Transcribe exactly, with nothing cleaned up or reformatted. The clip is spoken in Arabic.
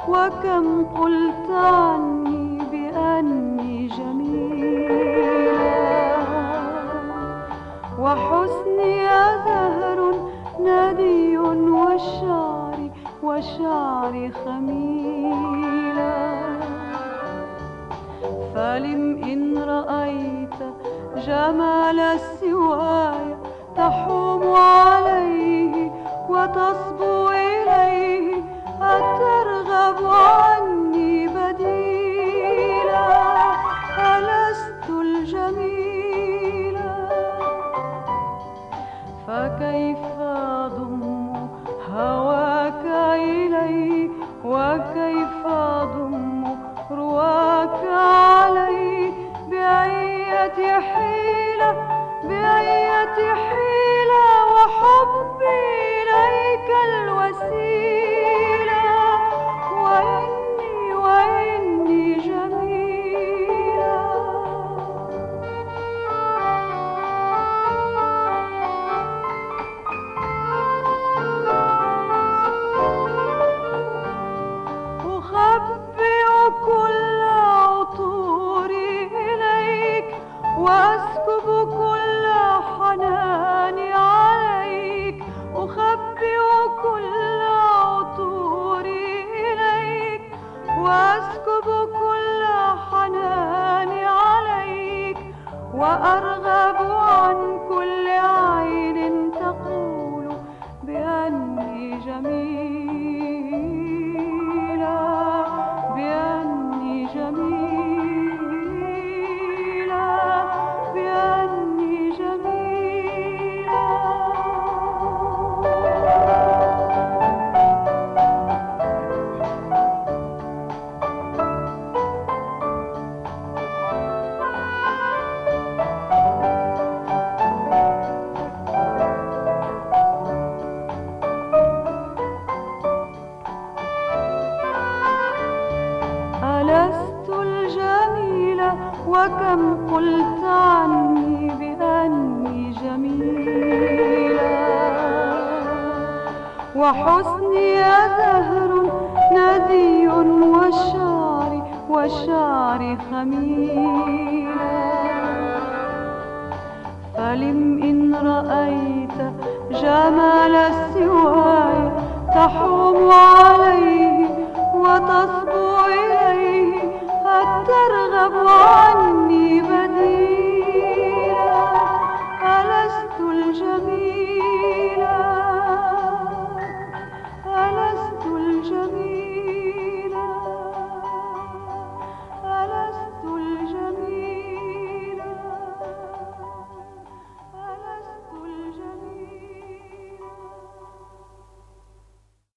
وكم قلت عني بأني جميلة، وحسني زهر ندي والشعر والشعر خميلة. فلم إن رأيت جمال سواي تحوم عليه وتصبو إليه، أترغب عني بديلا؟ ألست الجميلة؟ فكيف أضم هواك إلي، وكيف أضم رواك علي؟ بأية حيلة بأية حيلة وحبي إليك الوسيلة، وإني وإني جميلة. أخبئ كل عطوري إليك، وأسكب كل حناني عليك. أخبئ كل عطوري إليك، وأسكب كل حناني عليك، وأرغب عن كل عين تقول بأني جميلة، بأني جميلة، بأني جميلة. ألست الجميلة؟ وكم قلت عني بأني جميلة، وحسني زهر ندي والشعر والشعر خميلة. فلم إن رأيت جمال سواي تحوم عليه وتصبو إليه، أترغب